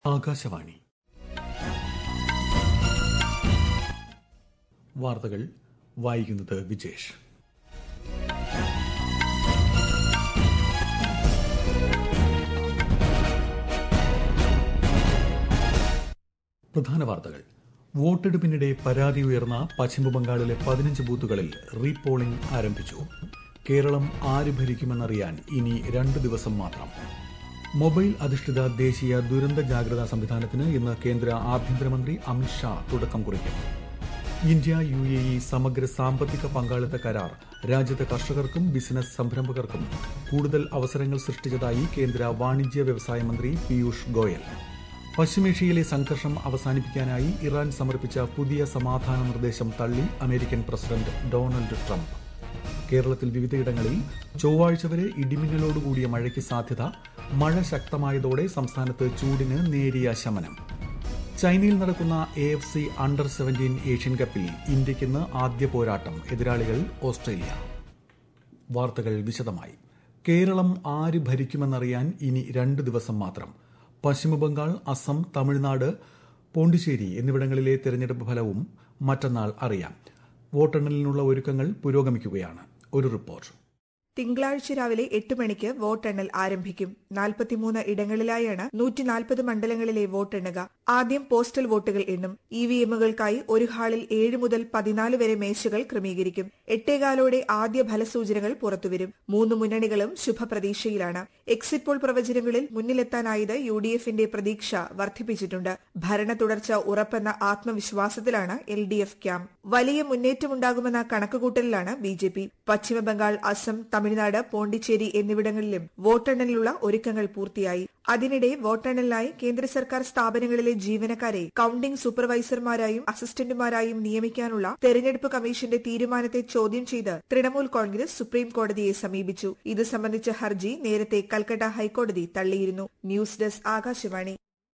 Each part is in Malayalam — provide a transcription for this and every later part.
ആകാശവാണി വാർത്തകൾ വായിക്കുന്നത് വിജേഷ്. പ്രധാന വാർത്തകൾ. വോട്ടെടുപ്പിനിടെ പരാതി ഉയർന്ന പശ്ചിമബംഗാളിലെ 15 ബൂത്തുകളിൽ റീപോളിംഗ് ആരംഭിച്ചു. കേരളം ആര് ഭരിക്കുമെന്നറിയാൻ ഇനി 2 ദിവസം മാത്രം. മൊബൈൽ അധിഷ്ഠിത ദേശീയ ദുരന്ത ജാഗ്രതാ സംവിധാനത്തിന് ഇന്ന് കേന്ദ്ര ആഭ്യന്തരമന്ത്രി അമിത് ഷാ തുടക്കം കുറിക്കും. ഇന്ത്യ UAE സമഗ്ര സാമ്പത്തിക പങ്കാളിത്ത കരാർ രാജ്യത്തെ കർഷകർക്കും ബിസിനസ് സംരംഭകർക്കും കൂടുതൽ അവസരങ്ങൾ സൃഷ്ടിച്ചതായി കേന്ദ്ര വാണിജ്യ വ്യവസായ മന്ത്രി പീയൂഷ് ഗോയൽ. പശ്ചിമേഷ്യയിലെ സംഘർഷം അവസാനിപ്പിക്കാനായി ഇറാൻ സമർപ്പിച്ച പുതിയ സമാധാന നിർദ്ദേശം തള്ളി അമേരിക്കൻ പ്രസിഡന്റ് ഡൊണാൾഡ് ട്രംപ്. കേരളത്തിൽ വിവിധയിടങ്ങളിൽ ചൊവ്വാഴ്ച വരെ ഇടിമിന്നലോടുകൂടിയ മഴയ്ക്ക് സാധ്യത. മഴ ശക്തമായതോടെ സംസ്ഥാനത്ത് ചൂടിന് നേരിയ ശമനം. ചൈനയിൽ നടക്കുന്ന AFC അണ്ടർ-17 ഏഷ്യൻ കപ്പിൽ ഇന്ത്യയ്ക്കിന്ന് ആദ്യ പോരാട്ടം. എതിരാളികൾ ഓസ്ട്രേലിയ. വാർത്തകൾ വിശദമായി. കേരളം ആര് ഭരിക്കുമെന്നറിയാൻ ഇനി 2 ദിവസം മാത്രം. പശ്ചിമബംഗാൾ, അസം, തമിഴ്നാട്, പോണ്ടിച്ചേരി എന്നിവിടങ്ങളിലെ തെരഞ്ഞെടുപ്പ് ഫലവും മറ്റന്നാൾ അറിയാം. വോട്ടെണ്ണലിനുള്ള ഒരുക്കങ്ങൾ പുരോഗമിക്കുകയാണ്. ഒരു റിപ്പോർട്ട്. തിങ്കളാഴ്ച രാവിലെ 8 മണിക്ക് വോട്ടെണ്ണൽ ആരംഭിക്കും. 43 ഇടങ്ങളിലായാണ് 140 മണ്ഡലങ്ങളിലെ വോട്ടെണ്ണുക. ആദ്യം പോസ്റ്റൽ വോട്ടുകൾ എണ്ണും. EVM-കൾക്കായി ഒരു ഹാളിൽ 7 മുതൽ 14 വരെ മേശകൾ ക്രമീകരിക്കും. 8:15 ആദ്യ ഫലസൂചനകൾ പുറത്തുവരും. 3 മുന്നണികളും ശുഭപ്രതീക്ഷയിലാണ്. എക്സിറ്റ് പോൾ പ്രവചനങ്ങളിൽ മുന്നിലെത്താനായത് UDF-ന്റെ പ്രതീക്ഷ വർദ്ധിപ്പിച്ചിട്ടുണ്ട്. ഭരണ തുടർച്ച ഉറപ്പെന്ന ആത്മവിശ്വാസത്തിലാണ് LDF ക്യാമ്പ്. വലിയ മുന്നേറ്റമുണ്ടാകുമെന്ന കണക്കുകൂട്ടലിലാണ് BJP. പശ്ചിമബംഗാൾ, അസം, തമിഴ്നാട്, പോണ്ടിച്ചേരി എന്നിവിടങ്ങളിലും വോട്ടെണ്ണലിനുള്ള ഒരുക്കങ്ങൾ പൂർത്തിയായി. അതിനിടെ വോട്ടെണ്ണലിനായി കേന്ദ്ര സർക്കാർ സ്ഥാപനങ്ങളിലെ ജീവനക്കാരെ കൌണ്ടിംഗ് സൂപ്പർവൈസർമാരായും അസിസ്റ്റന്റുമാരായും നിയമിക്കാനുള്ള തെരഞ്ഞെടുപ്പ് കമ്മീഷന്റെ തീരുമാനത്തെ ചോദ്യം ചെയ്ത് തൃണമൂൽ കോൺഗ്രസ് സുപ്രീം കോടതിയെ സമീപിച്ചു. ഇത് സംബന്ധിച്ച ഹർജി നേരത്തെ കൽക്കട്ട ഹൈക്കോടതി തള്ളിയിരുന്നു. News desk, Akashvani.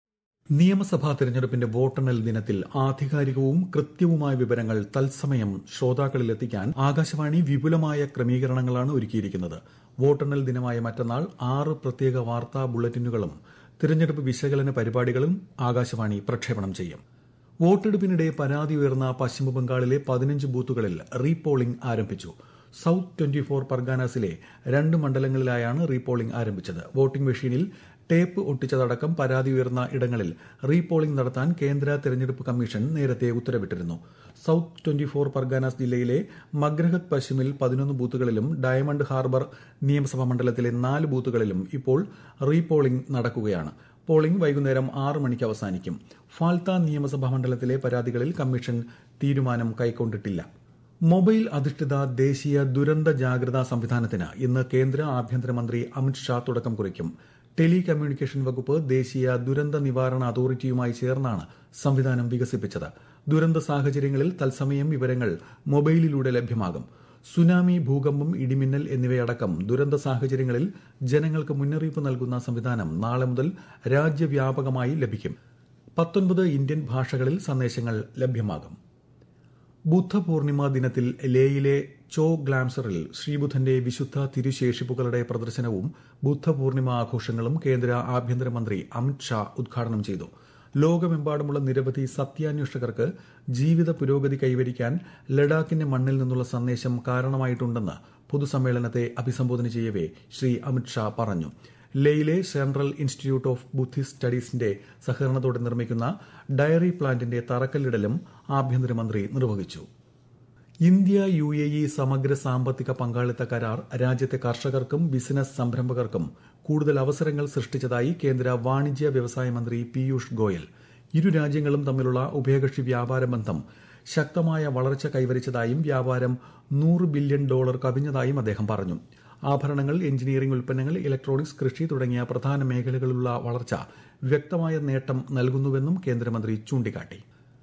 നിയമസഭാ തെരഞ്ഞെടുപ്പിന്റെ വോട്ടെണ്ണൽ ദിനത്തിൽ ആധികാരികവും കൃത്യവുമായ വിവരങ്ങൾ തത്സമയം ശ്രോതാക്കളിലെത്തിക്കാൻ ആകാശവാണി വിപുലമായ ക്രമീകരണങ്ങളാണ് ഒരുക്കിയിരിക്കുന്നത്. വോട്ടെണ്ണൽ ദിനമായ മറ്റന്നാൾ 6 പ്രത്യേക വാർത്താ ബുള്ളറ്റിനുകളും തെരഞ്ഞെടുപ്പ് വിശകലന പരിപാടികളും ആകാശവാണി പ്രക്ഷേപണം ചെയ്യും. വോട്ടെടുപ്പിനിടെ പരാതി ഉയർന്ന പശ്ചിമബംഗാളിലെ 15 ബൂത്തുകളിൽ റീപോളിംഗ് ആരംഭിച്ചു. സൌത്ത് 24 പർഗാനാസിലെ 2 മണ്ഡലങ്ങളിലായാണ് റീപോളിംഗ് ആരംഭിച്ചത്. വോട്ടിംഗ് മെഷീനിൽ ടേപ്പ് ഒട്ടിച്ചതടക്കം പരാതി ഉയർന്ന ഇടങ്ങളിൽ റീപോളിംഗ് നടത്താൻ കേന്ദ്ര തെരഞ്ഞെടുപ്പ് കമ്മീഷൻ നേരത്തെ ഉത്തരവിട്ടിരുന്നു. സൌത്ത് 24 പർഗാനാസ് ജില്ലയിലെ മഗ്രഹത് പശ്ചിമിൽ 11 ബൂത്തുകളിലും ഡയമണ്ട് ഹാർബർ നിയമസഭാ മണ്ഡലത്തിലെ 4 ബൂത്തുകളിലും ഇപ്പോൾ റീപോളിംഗ് നടക്കുകയാണ്. പോളിംഗ് വൈകുന്നേരം 6 മണിക്ക് അവസാനിക്കും. ഫാൽത്ത നിയമസഭാ മണ്ഡലത്തിലെ പരാതികളിൽ കമ്മീഷൻ തീരുമാനം കൈക്കൊണ്ടിട്ടില്ല. മൊബൈൽ അധിഷ്ഠിത ദേശീയ ദുരന്ത ജാഗ്രതാ സംവിധാനത്തിന് ഇന്ന് കേന്ദ്ര ആഭ്യന്തരമന്ത്രി അമിത് ഷാ തുടക്കം കുറിക്കും. ടെലി കമ്മ്യൂണിക്കേഷൻ വകുപ്പ് ദേശീയ ദുരന്ത നിവാരണ അതോറിറ്റിയുമായി ചേർന്നാണ് സംവിധാനം വികസിപ്പിച്ചത്. ദുരന്ത സാഹചര്യങ്ങളിൽ തത്സമയം വിവരങ്ങൾ മൊബൈലിലൂടെ ലഭ്യമാകും. സുനാമി, ഭൂകമ്പം, ഇടിമിന്നൽ എന്നിവയടക്കം ദുരന്ത സാഹചര്യങ്ങളിൽ ജനങ്ങൾക്ക് മുന്നറിയിപ്പ് നൽകുന്ന സംവിധാനം നാളെ മുതൽ രാജ്യവ്യാപകമായി ലഭിക്കും. 19 ഇന്ത്യൻ ഭാഷകളിൽ സന്ദേശങ്ങൾ ലഭ്യമാകും. ബുദ്ധപൂർണിമ ദിനത്തിൽ ലേയിലെ ചോ ഗ്ലാംസറിൽ ശ്രീബുദ്ധന്റെ വിശുദ്ധ തിരുശേഷിപ്പുകളുടെ പ്രദർശനവും ബുദ്ധപൂർണിമ ആഘോഷങ്ങളും കേന്ദ്ര ആഭ്യന്തരമന്ത്രി അമിത് ഷാ ഉദ്ഘാടനം ചെയ്തു. ലോകമെമ്പാടുമുള്ള നിരവധി സത്യാന്വേഷകർക്ക് ജീവിത പുരോഗതി കൈവരിക്കാൻ ലഡാക്കിന്റെ മണ്ണിൽ നിന്നുള്ള സന്ദേശം കാരണമായിട്ടുണ്ടെന്ന് പൊതുസമ്മേളനത്തെ അഭിസംബോധന ചെയ്യവെ ശ്രീ അമിത് ഷാ പറഞ്ഞു. ലേയിലെ സെൻട്രൽ ഇൻസ്റ്റിറ്റ്യൂട്ട് ഓഫ് ബുദ്ധിസ്റ്റ് സ്റ്റഡീസിന്റെ സഹകരണത്തോടെ നിർമ്മിക്കുന്ന ഡയറി പ്ലാന്റിന്റെ തറക്കല്ലിടലും ആഭ്യന്തരമന്ത്രി നിർവഹിച്ചു. ഇന്ത്യ UAE സമഗ്ര സാമ്പത്തിക പങ്കാളിത്ത കരാർ രാജ്യത്തെ കർഷകർക്കും ബിസിനസ് സംരംഭകർക്കും കൂടുതൽ അവസരങ്ങൾ സൃഷ്ടിച്ചതായി കേന്ദ്ര വാണിജ്യ വ്യവസായ മന്ത്രി പീയൂഷ് ഗോയൽ. ഇരു രാജ്യങ്ങളും തമ്മിലുള്ള ഉഭയകക്ഷി വ്യാപാര ബന്ധം ശക്തമായ വളർച്ച കൈവരിച്ചതായും വ്യാപാരം $100 ബില്യൺ കവിഞ്ഞതായും അദ്ദേഹം പറഞ്ഞു. ആഭരണങ്ങൾ, എഞ്ചിനീയറിംഗ് ഉൽപ്പന്നങ്ങൾ, ഇലക്ട്രോണിക്സ്, കൃഷി തുടങ്ങിയ പ്രധാന മേഖലകളിലുള്ള വളർച്ച വ്യക്തമായ നേട്ടം നൽകുന്നുവെന്നും കേന്ദ്രമന്ത്രി ചൂണ്ടിക്കാട്ടി.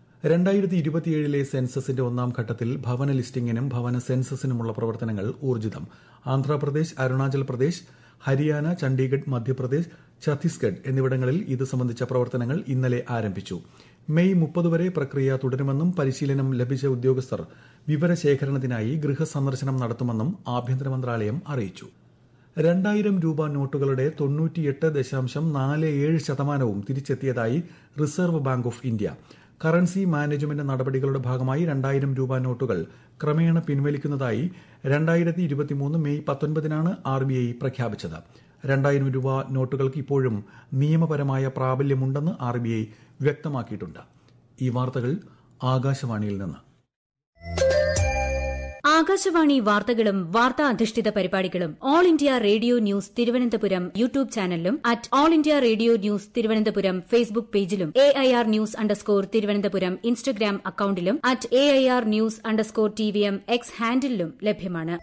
2027 സെൻസസിന്റെ 1ാം ഘട്ടത്തിൽ ഭവന ലിസ്റ്റിംഗിനും ഭവന സെൻസസിനുമുള്ള പ്രവർത്തനങ്ങൾ ഊർജിതം. ആന്ധ്രാപ്രദേശ്, അരുണാചൽ പ്രദേശ്, ഹരിയാന, ചണ്ഡീഗഡ്, മധ്യപ്രദേശ്, ഛത്തീസ്ഗഡ് എന്നിവിടങ്ങളിൽ ഇത് സംബന്ധിച്ച പ്രവർത്തനങ്ങൾ ഇന്നലെ ആരംഭിച്ചു. മെയ് 30 വരെ പ്രക്രിയ തുടരുമെന്നും പരിശീലനം ലഭിച്ച ഉദ്യോഗസ്ഥർ വിവരശേഖരണത്തിനായി ഗൃഹസന്ദർശനം നടത്തുമെന്നും ആഭ്യന്തര മന്ത്രാലയം അറിയിച്ചു. 2000 രൂപ നോട്ടുകളുടെ 98.47% തിരിച്ചെത്തിയതായി reserve bank of India. Currency management നടപടികളുടെ ഭാഗമായി 2000 രൂപ നോട്ടുകൾ ക്രമേണ പിൻവലിക്കുന്നതായി 2023 മെയ് 19-നാണ് RBI പ്രഖ്യാപിച്ചത്. 2000 രൂപ നോട്ടുകൾക്ക് ഇപ്പോഴും നിയമപരമായ പ്രാബല്യമുണ്ടെന്ന് RBI വ്യക്തമാക്കിയിട്ടുണ്ട്. ഈ വാർത്തകൾ ആകാശവാണിയിൽ നിന്ന്. ആകാശവാണി വാർത്തകളും വാർത്താ അധിഷ്ഠിത പരിപാടികളും all India radio news Thiruvananthapuram YouTube ചാനലിലും all India radio news Thiruvananthapuram Facebook പേജിലും AIR ന്യൂസ് _തിരുവനന്തപുരം ഇൻസ്റ്റഗ്രാം അക്കൌണ്ടിലും AIR ന്യൂസ് _TVM എക്സ് ഹാൻഡിലും ലഭ്യമാണ്.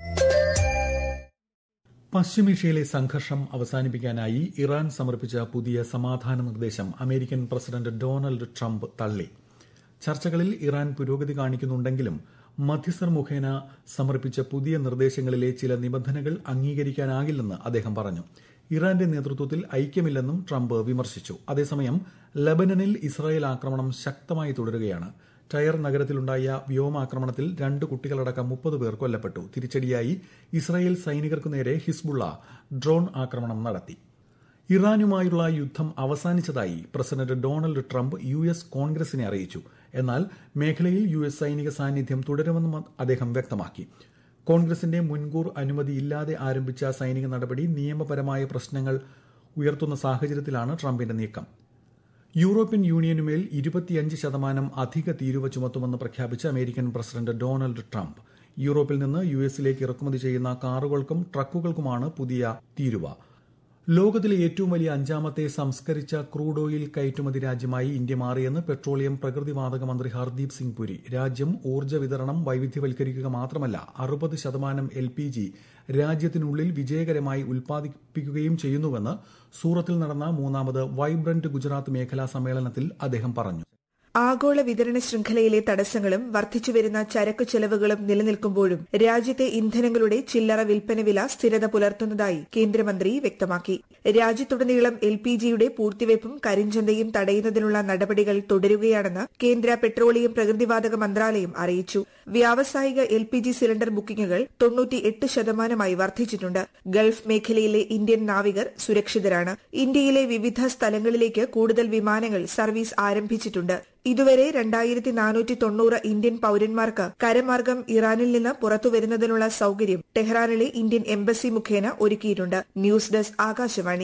പശ്ചിമേഷ്യയിലെ സംഘർഷം അവസാനിപ്പിക്കാനായി ഇറാൻ സമർപ്പിച്ച പുതിയ സമാധാന നിർദ്ദേശം അമേരിക്കൻ പ്രസിഡന്റ് ഡൊണാൾഡ് ട്രംപ് തള്ളി. ചർച്ചകളിൽ ഇറാൻ പുരോഗതി കാണിക്കുന്നുണ്ടെങ്കിലും മധ്യസ്ഥർ മുഖേന സമർപ്പിച്ച പുതിയ നിർദ്ദേശങ്ങളിലെ ചില നിബന്ധനകൾ അംഗീകരിക്കാനാകില്ലെന്ന് അദ്ദേഹം പറഞ്ഞു. ഇറാന്റെ നേതൃത്വത്തിൽ ഐക്യമില്ലെന്നും ട്രംപ് വിമർശിച്ചു. അതേസമയം ലബനനിൽ ഇസ്രായേൽ ആക്രമണം ശക്തമായി തുടരുകയാണ്. ടയർ നഗരത്തിലുണ്ടായ വ്യോമാക്രമണത്തിൽ 2 കുട്ടികളടക്കം 30 പേർ കൊല്ലപ്പെട്ടു. തിരിച്ചടിയായി ഇസ്രായേൽ സൈനികർക്കു നേരെ ഹിസ്ബുള്ള ഡ്രോൺ ആക്രമണം നടത്തി. ഇറാനുമായുള്ള യുദ്ധം അവസാനിച്ചതായി പ്രസിഡന്റ് ഡൊണാൾഡ് ട്രംപ് US കോൺഗ്രസിനെ അറിയിച്ചു. എന്നാൽ മേഖലയിൽ US സൈനിക സാന്നിധ്യം തുടരുമെന്നും അദ്ദേഹം വ്യക്തമാക്കി. കോൺഗ്രസിന്റെ മുൻകൂർ അനുമതിയില്ലാതെ ആരംഭിച്ച സൈനിക നടപടി നിയമപരമായ പ്രശ്നങ്ങൾ ഉയർത്തുന്ന സാഹചര്യത്തിലാണ് ട്രംപിന്റെ നീക്കം. യൂറോപ്യൻ യൂണിയനുമേൽ 25% അധിക തീരുവ ചുമത്തുമെന്ന് പ്രഖ്യാപിച്ച അമേരിക്കൻ പ്രസിഡന്റ് ഡൊണാൾഡ് ട്രംപ് യൂറോപ്പിൽ നിന്ന് US ഇറക്കുമതി ചെയ്യുന്ന കാറുകൾക്കും ട്രക്കുകൾക്കുമാണ് പുതിയ തീരുവ. ലോകത്തിലെ ഏറ്റവും വലിയ 5ാമത്തെ സംസ്കരിച്ച ക്രൂഡ് ഓയിൽ കയറ്റുമതി രാജ്യമായി ഇന്ത്യ മാറിയെന്ന് പെട്രോളിയം പ്രകൃതിവാതക മന്ത്രി ഹർദീപ് സിംഗ് പുരി. രാജ്യം ഊർജ്ജ വിതരണം വൈവിധ്യവൽക്കരിക്കുക മാത്രമല്ല 60% LPG രാജ്യത്തിനുള്ളിൽ വിജയകരമായി ഉൽപ്പാദിപ്പിക്കുകയും ചെയ്യുന്നുവെന്ന് സൂറത്തിൽ നടന്ന 3ാമത് വൈബ്രന്റ് ഗുജറാത്ത് മേഖലാ സമ്മേളനത്തിൽ അദ്ദേഹം പറഞ്ഞു. ആഗോള വിതരണ ശൃംഖലയിലെ തടസ്സങ്ങളും വർദ്ധിച്ചുവരുന്ന ചരക്കു ചെലവുകളും നിലനിൽക്കുമ്പോഴും രാജ്യത്തെ ഇന്ധനങ്ങളുടെ ചില്ലറ വിൽപ്പന വില സ്ഥിരത പുലർത്തുന്നതായി കേന്ദ്രമന്ത്രി വ്യക്തമാക്കി. രാജ്യത്തുടനീളം LPGയുടെ പൂഴ്ത്തിവയ്പും കരിഞ്ചന്തയും തടയുന്നതിനുള്ള നടപടികൾ തുടരുകയാണെന്ന് കേന്ദ്ര പെട്രോളിയം പ്രകൃതിവാതക മന്ത്രാലയം അറിയിച്ചു. വ്യാവസായിക LPG സിലിണ്ടർ ബുക്കിംഗുകൾ 98% വർദ്ധിച്ചിട്ടുണ്ട്. ഗൾഫ് മേഖലയിലെ ഇന്ത്യൻ നാവികർ സുരക്ഷിതരാണ്. ഇന്ത്യയിലെ വിവിധ സ്ഥലങ്ങളിലേക്ക് കൂടുതൽ വിമാനങ്ങൾ സർവീസ് ആരംഭിച്ചിട്ടുണ്ട്. ഇതുവരെ 2490 ഇന്ത്യൻ പൌരന്മാർക്ക് കരമാർഗം ഇറാനിൽ നിന്ന് പുറത്തുവരുന്നതിനുള്ള സൌകര്യം ടെഹ്റാനിലെ ഇന്ത്യൻ എംബസി മുഖേന ഒരുക്കിയിട്ടുണ്ട്. News desk Akashvani.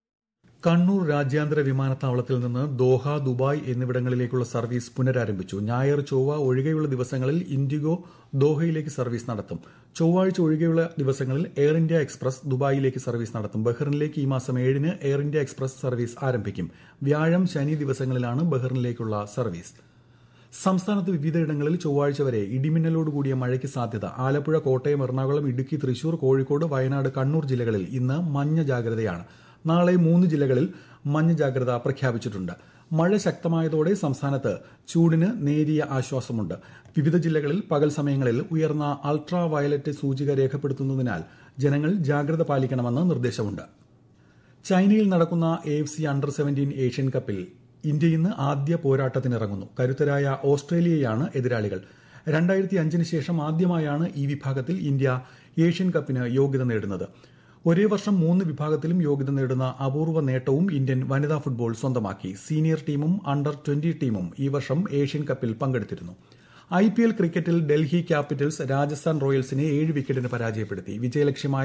കണ്ണൂർ രാജ്യാന്തര വിമാനത്താവളത്തിൽ നിന്ന് ദോഹ, ദുബായ് എന്നിവിടങ്ങളിലേക്കുള്ള സർവീസ് പുനരാരംഭിച്ചു. ഞായർ, ചൊവ്വ ഒഴികെയുള്ള ദിവസങ്ങളിൽ ഇൻഡിഗോ ദോഹയിലേക്ക് സർവീസ് നടത്തും. ചൊവ്വാഴ്ച ഒഴികെയുള്ള ദിവസങ്ങളിൽ എയർ ഇന്ത്യ എക്സ്പ്രസ് ദുബായിലേക്ക് സർവീസ് നടത്തും. ബഹ്റിനിലേക്ക് ഈ മാസം 7-ന് എയർ ഇന്ത്യ എക്സ്പ്രസ് സർവീസ് ആരംഭിക്കും. വ്യാഴം, ശനി ദിവസങ്ങളിലാണ് ബഹ്റിനിലേക്കുള്ള സർവീസ്. സംസ്ഥാനത്ത് വിവിധയിടങ്ങളിൽ ചൊവ്വാഴ്ച വരെ ഇടിമിന്നലോടുകൂടിയ മഴയ്ക്ക് സാധ്യത. ആലപ്പുഴ, കോട്ടയം, എറണാകുളം, ഇടുക്കി, തൃശൂർ, കോഴിക്കോട്, വയനാട്, കണ്ണൂർ ജില്ലകളിൽ ഇന്ന് മഞ്ഞ ജാഗ്രതയാണ്. നാളെ 3 ജില്ലകളിൽ മഞ്ഞ ജാഗ്രത പ്രഖ്യാപിച്ചിട്ടുണ്ട്. മഴ ശക്തമായതോടെ സംസ്ഥാനത്ത് ചൂടിന് നേരിയ ആശ്വാസമുണ്ട്. വിവിധ ജില്ലകളിൽ പകൽ സമയങ്ങളിൽ ഉയർന്ന അൾട്രാ വയലറ്റ് സൂചിക രേഖപ്പെടുത്തുന്നതിനാൽ ജനങ്ങൾ ജാഗ്രത പാലിക്കണമെന്ന് നിർദ്ദേശമുണ്ട്. ചൈനയിൽ നടക്കുന്ന AFC അണ്ടർ-17 ഏഷ്യൻ കപ്പിൽ ഇന്ത്യ ഇന്ന് ആദ്യ പോരാട്ടത്തിനിറങ്ങുന്നു. കരുത്തരായ ഓസ്ട്രേലിയയാണ് എതിരാളികൾ. 2005-ന് ശേഷം ആദ്യമായാണ് ഈ വിഭാഗത്തിൽ ഇന്ത്യ ഏഷ്യൻ കപ്പിന് യോഗ്യത നേടുന്നത്. ഒരേ വർഷം 3 വിഭാഗത്തിലും യോഗ്യത നേടുന്ന അപൂർവ നേട്ടവും ഇന്ത്യൻ വനിതാ ഫുട്ബോൾ സ്വന്തമാക്കി. സീനിയർ ടീമും അണ്ടർ-20 ടീമും ഈ വർഷം ഏഷ്യൻ കപ്പിൽ പങ്കെടുത്തിരുന്നു. IPL ക്രിക്കറ്റിൽ ഡൽഹി ക്യാപിറ്റൽസ് രാജസ്ഥാൻ റോയൽസിനെ 7 വിക്കറ്റിന് പരാജയപ്പെടുത്തി. വിജയലക്ഷ്യമായ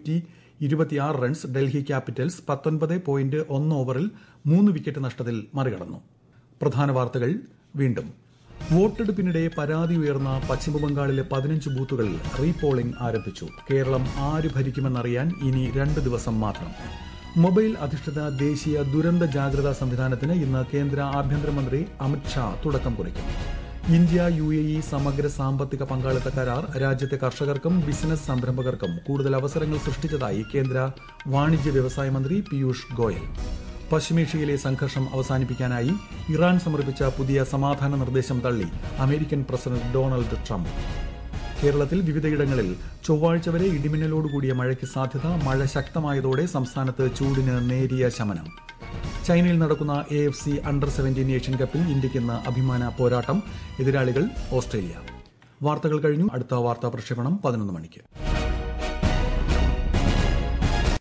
226 റൺസ് ഡൽഹി ക്യാപിറ്റൽസ് 19.1 ഓവറിൽ 3 വിക്കറ്റ് നഷ്ടത്തിൽ മറികടന്നു. പ്രധാന വാർത്തകൾ വീണ്ടും. വോട്ടെടുപ്പിനിടെ പരാതി ഉയർന്ന പശ്ചിമബംഗാളിലെ 15 ബൂത്തുകളിൽ റീപോളിംഗ് ആരംഭിച്ചു. കേരളം ആര് ഭരിക്കുമെന്നറിയാൻ ഇനി 2 ദിവസം മാത്രം. മൊബൈൽ അധിഷ്ഠിത ദേശീയ ദുരന്ത ജാഗ്രതാ സംവിധാനത്തിന് ഇന്ന് കേന്ദ്ര ആഭ്യന്തരമന്ത്രി അമിത് ഷാ തുടക്കം കുറിക്കും. ഇന്ത്യ UAE സമഗ്ര സാമ്പത്തിക പങ്കാളിത്ത കരാർ രാജ്യത്തെ കർഷകർക്കും ബിസിനസ് സംരംഭകർക്കും കൂടുതൽ അവസരങ്ങൾ സൃഷ്ടിച്ചതായി കേന്ദ്ര വാണിജ്യ വ്യവസായ മന്ത്രി പീയൂഷ് ഗോയൽ. പശ്ചിമേഷ്യയിലെ സംഘർഷം അവസാനിപ്പിക്കാനായി ഇറാൻ സമർപ്പിച്ച പുതിയ സമാധാന നിർദ്ദേശം തള്ളി അമേരിക്കൻ പ്രസിഡന്റ് ഡൊണാൾഡ് ട്രംപ്. കേരളത്തിൽ വിവിധയിടങ്ങളിൽ ചൊവ്വാഴ്ച വരെ ഇടിമിന്നലോടുകൂടിയ മഴയ്ക്ക് സാധ്യത. മഴ ശക്തമായതോടെ സംസ്ഥാനത്ത് ചൂടിന് നേരിയ ശമനം. ചൈനയിൽ നടക്കുന്ന AFC അണ്ടർ-17 ഏഷ്യൻ കപ്പിൽ ഇന്ത്യയ്ക്ക് ഇന്ന് അഭിമാന പോരാട്ടം. എതിരാളികൾ ഓസ്ട്രേലിയ. വാർത്തകൾ കഴിഞ്ഞു. അടുത്ത വാർത്താ പ്രക്ഷേപണം 11 മണിക്ക്.